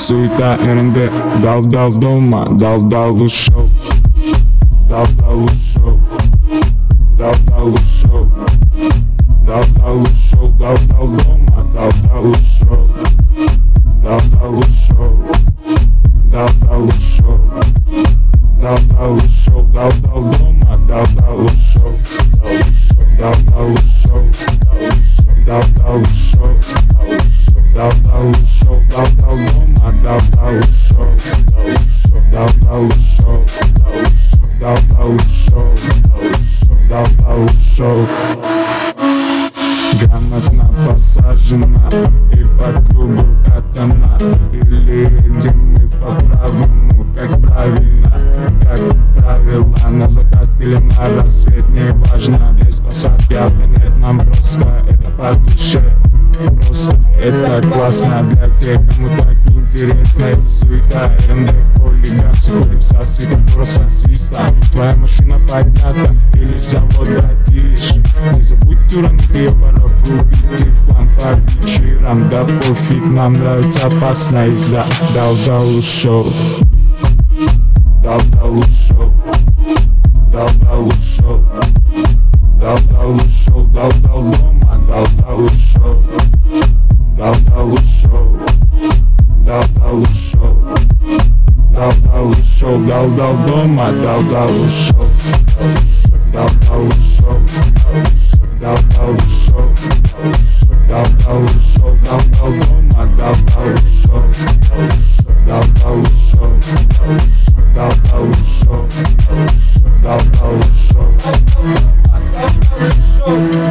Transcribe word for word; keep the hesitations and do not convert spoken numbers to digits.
суета, РНГ. Дал-дал дома, дал-дал ушел. Дал-дал ушел. Дал-дал ушел. Дал-дал ушел, дал-дал дома, дал-дал ушел. Дал-дал ушел. Дал-дал ушел. Дал-дал ушел, дал-дал дома, дал-дал ушел. Дал-дал ушел. Дал-дал ушел. Дал-дал ушел, дал-дал дома, дал-дал ушел. Дал-дал ушел. Дал-дал ушел. Дал-дал ушел. Грамотно посажена и по кругу катана. Или едем мы по правому, как правильно, как правило. На закат или на рассвет, не важно. Без посадки авто нет, нам просто это по душе. Просто это классно для тех, кому так интересно. Это суета, РНД в полигонце. Ходим со светофора, со свиста. Твоя машина поднята или завод братишь. Не забудь уронить ее порог, купите в хлам по вечерам. Да пофиг, нам нравится опасная езда. Дал-дал ушел. Дал-дал ушел. Дал-дал ушел. Дал-дал ушел, дал-дал дома, дал-дал ушел. Дал-дал ушел. Дал-дал ушел. Дал-дал ушел, дал-дал дома, дал-дал ушел. Дал-дал ушел. Дал-дал ушел. Дал-дал ушел, дал-дал дома, дал-дал ушел. Дал-дал ушел. Дал-дал ушел. Дал-дал ушел.